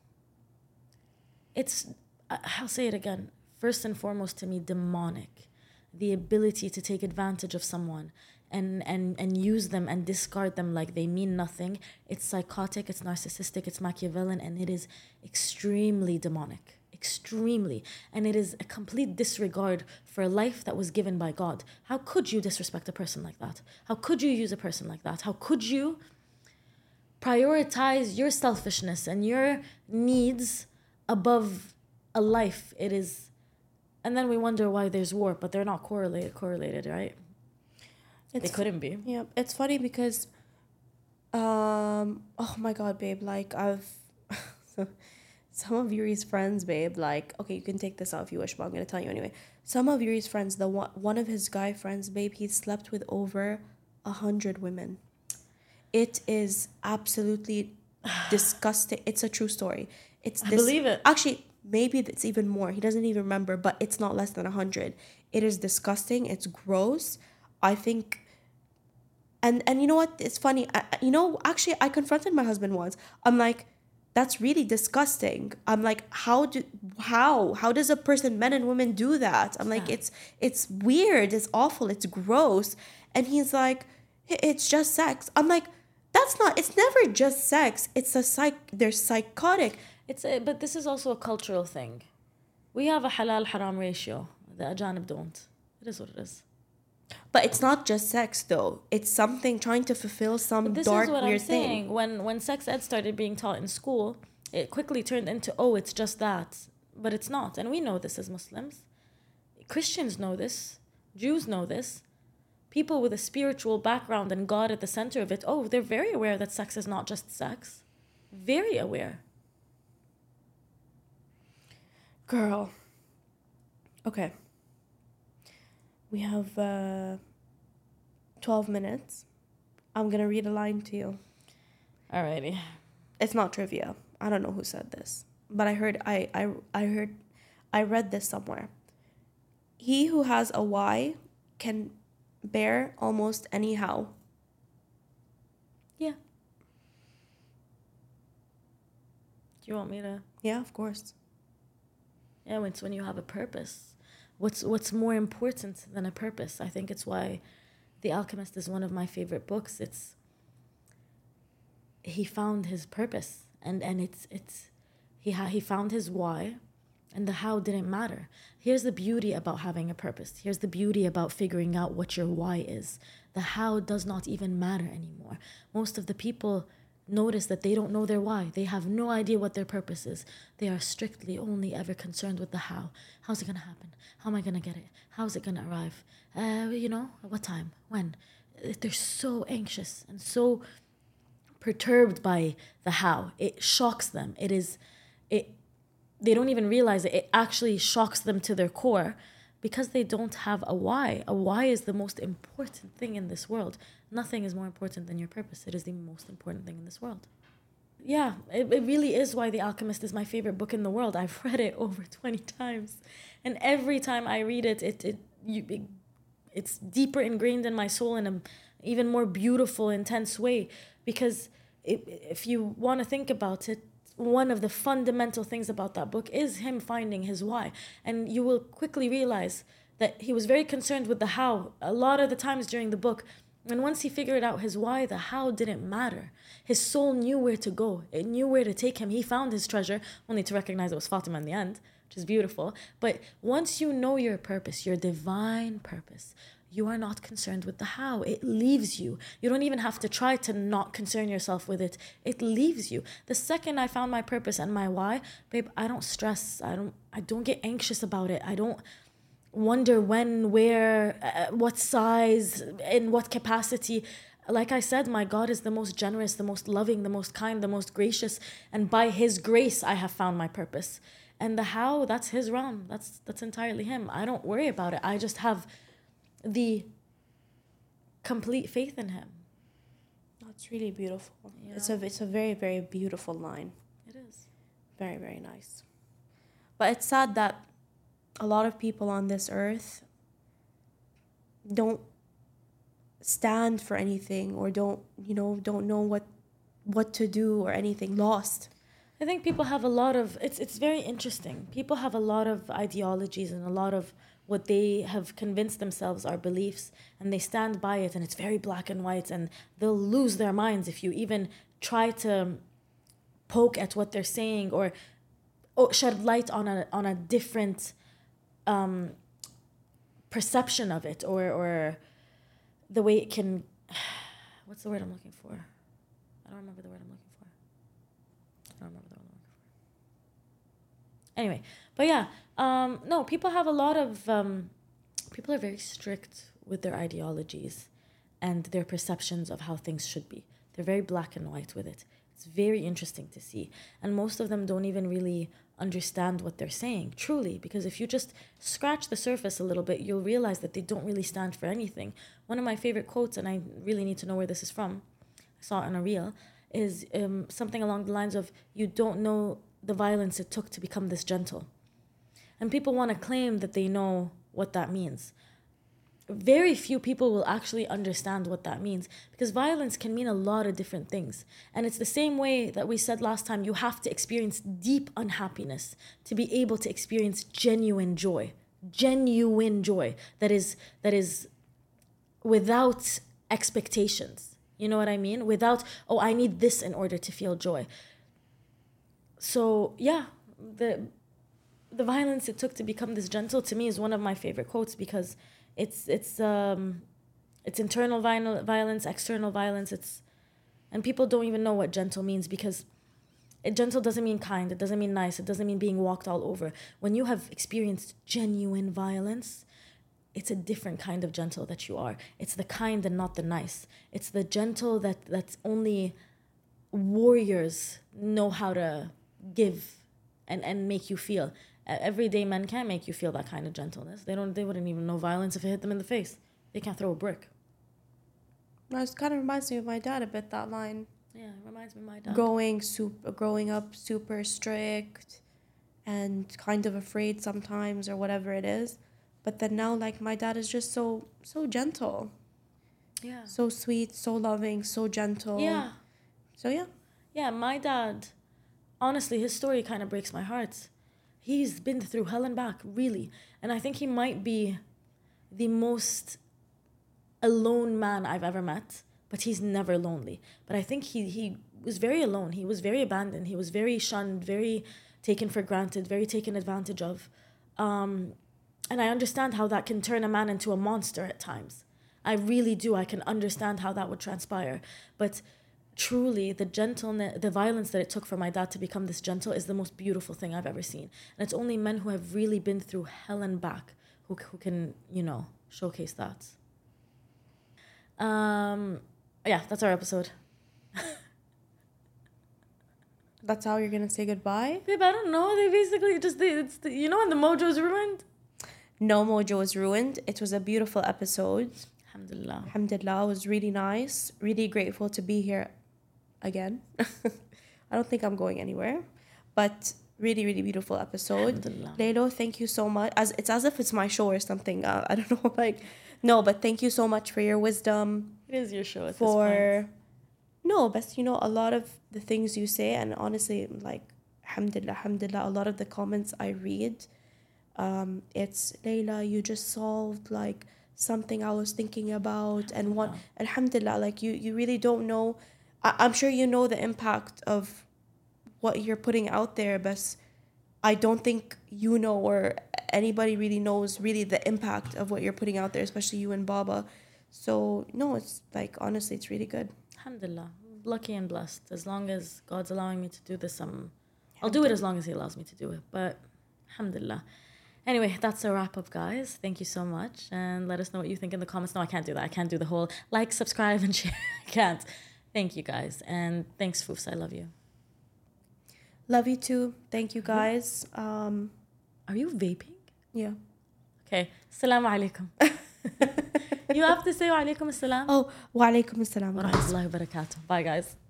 it's I'll say it again. First and foremost, to me, demonic. The ability to take advantage of someone and and and use them and discard them like they mean nothing. It's psychotic, it's narcissistic, it's Machiavellian, and it is extremely demonic. Extremely. And it is a complete disregard for a life that was given by God. How could you disrespect a person like that? How could you use a person like that? How could you prioritize your selfishness and your needs above a life? It is, and then we wonder why there's war, but they're not correlated, correlated, right? It's They couldn't be. Yeah, it's funny because, um, oh my God, babe, like I've, some of Yuri's friends, babe, like, okay, you can take this out if you wish, but I'm going to tell you anyway. Some of Yuri's friends, the one, one of his guy friends, babe, he slept with over a hundred women. It is absolutely disgusting. It's a true story. It's I dis- believe it. Actually, maybe it's even more. He doesn't even remember, but it's not less than a hundred. It is disgusting. It's gross. I think... And and you know what? It's funny. I, you know, actually, I confronted my husband once. I'm like, that's really disgusting. I'm like, how do how how does a person, men and women, do that? I'm like, Yeah. it's it's weird. It's awful. It's gross. And he's like, it's just sex. I'm like, that's not. It's never just sex. It's a psych. They're psychotic. It's a, but this is also a cultural thing. We have a halal haram ratio. The Ajanib don't. It is what it is. But it's not just sex, though. It's something trying to fulfill some This dark, is what weird I'm saying. thing. When when sex ed started being taught in school, it quickly turned into, oh, it's just that. But it's not. And we know this as Muslims. Christians know this. Jews know this. People with a spiritual background and God at the center of it, oh, they're very aware that sex is not just sex. Very aware. Girl. Okay. We have uh, twelve minutes. I'm going to read a line to you. Alrighty. It's not trivia. I don't know who said this. But I heard, I, I, I heard, I read this somewhere. He who has a why can bear almost any how. Yeah. Do you want me to? Yeah, of course. Yeah, it's when you have a purpose. What's what's more important than a purpose? I think it's why The Alchemist is one of my favorite books. It's he found his purpose, and and it's it's he ha- he found his why, and the how didn't matter. Here's the beauty about having a purpose. Here's the beauty about figuring out what your why is. The how does not even matter anymore. Most of the people notice that they don't know their why. They have no idea what their purpose is. They are strictly only ever concerned with the how. How's it going to happen? How am I going to get it? How's it going to arrive? Uh, you know, what time? When? They're so anxious and so perturbed by the how. It shocks them. It is, it. They don't even realize it. It actually shocks them to their core because they don't have a why. A why is the most important thing in this world. Nothing is more important than your purpose. It is the most important thing in this world. Yeah, it, it really is why The Alchemist is my favorite book in the world. I've read it over twenty times. And every time I read it, it, it, you, it it's deeper ingrained in my soul in an even more beautiful, intense way. Because it, if you want to think about it, one of the fundamental things about that book is him finding his why. And you will quickly realize that he was very concerned with the how a lot of the times during the book. And once he figured out his why, the how didn't matter. His soul knew where to go. It knew where to take him. He found his treasure, only to recognize it was Fatima in the end, which is beautiful. But once you know your purpose, your divine purpose, you are not concerned with the how. It leaves you. You don't even have to try to not concern yourself with it. It leaves you. The second I found my purpose and my why, babe, I don't stress. I don't I don't get anxious about it. I don't wonder when, where, uh, what size, in what capacity. Like I said, my God is the most generous, the most loving, the most kind, the most gracious. And by his grace, I have found my purpose. And the how, that's his realm. That's that's entirely him. I don't worry about it. I just have the complete faith in him. That's really beautiful. Yeah. It's a it's a very, very beautiful line. It is. Very, very nice. But it's sad that a lot of people on this earth don't stand for anything or don't, you know, don't know what what to do or anything, lost. I think people have a lot of, it's it's very interesting. People have a lot of ideologies and a lot of what they have convinced themselves are beliefs, and they stand by it, and it's very black and white, and they'll lose their minds if you even try to poke at what they're saying or oh, shed light on a on a different um, perception of it, or or the way it can. What's the word I'm looking for? I don't remember the word I'm looking for. I don't remember the word I'm looking for. Anyway, but yeah, um, no, people have a lot of. Um, people are very strict with their ideologies and their perceptions of how things should be. They're very black and white with it. It's very interesting to see. And most of them don't even really understand what they're saying, truly, because if you just scratch the surface a little bit, you'll realize that they don't really stand for anything. One of my favorite quotes, and I really need to know where this is from, I saw it on a reel, is um, something along the lines of, you don't know the violence it took to become this gentle. And people want to claim that they know what that means. Very few people will actually understand what that means, because violence can mean a lot of different things. And it's the same way that we said last time, you have to experience deep unhappiness to be able to experience genuine joy. Genuine joy that is that is without expectations. You know what I mean? Without, oh, I need this in order to feel joy. So yeah, the the violence it took to become this gentle to me is one of my favorite quotes because it's it's um it's internal viol- violence, external violence. It's and people don't even know what gentle means because it, gentle doesn't mean kind. It doesn't mean nice. It doesn't mean being walked all over. When you have experienced genuine violence, it's a different kind of gentle that you are. It's the kind and not the nice. It's the gentle that that's only warriors know how to give and, and make you feel. Uh, everyday men can't make you feel that kind of gentleness. They don't. They wouldn't even know violence if it hit them in the face. They can't throw a brick. It kind of reminds me of my dad a bit, that line. Yeah, it reminds me of my dad. Growing, super, growing up super strict and kind of afraid sometimes or whatever it is. But then now, like, my dad is just so, so gentle. Yeah. So sweet, so loving, so gentle. Yeah. So, yeah. Yeah, my dad, honestly, his story kind of breaks my heart. He's been through hell and back, really. And I think he might be the most alone man I've ever met, but he's never lonely. But I think he, he was very alone. He was very abandoned. He was very shunned, very taken for granted, very taken advantage of. Um, and I understand how that can turn a man into a monster at times. I really do. I can understand how that would transpire. But truly, the gentleness, the violence that it took for my dad to become this gentle is the most beautiful thing I've ever seen. And it's only men who have really been through hell and back who, who can, you know, showcase that. Um, yeah, that's our episode. That's how you're going to say goodbye? Babe, I don't know. They basically just, they, it's the, you know when the mojo's ruined? No mojo was ruined. It was a beautiful episode. Alhamdulillah. Alhamdulillah. It was really nice. Really grateful to be here again. I don't think I'm going anywhere. But really, really beautiful episode. Laylo, thank you so much. As It's as if it's my show or something. Uh, I don't know. Like, no, but thank you so much for your wisdom. It is your show at for, this point. No, but you know, a lot of the things you say, and honestly, like, alhamdulillah, alhamdulillah, a lot of the comments I read, um, it's, Layla, you just solved, like, something I was thinking about, and what, alhamdulillah, like, you, you really don't know, I, I'm sure you know the impact of what you're putting out there, but I don't think you know, or anybody really knows really the impact of what you're putting out there, especially you and Baba. So, no, it's, like, honestly, it's really good. Alhamdulillah. Lucky and blessed. As long as God's allowing me to do this, um, I'll do it as long as He allows me to do it. But, alhamdulillah. Anyway, that's a wrap up, guys. Thank you so much. And let us know what you think in the comments. No, I can't do that. I can't do the whole like, subscribe, and share. I can't. Thank you, guys. And thanks, Foofs. I love you. Love you too. Thank you, guys. Um, Are you vaping? Yeah. Okay. Assalamu alaikum. You have to say wa alaikum assalam. Oh, wa alaikum assalam. Wa rahmatullahi wa barakatuh. Bye, guys.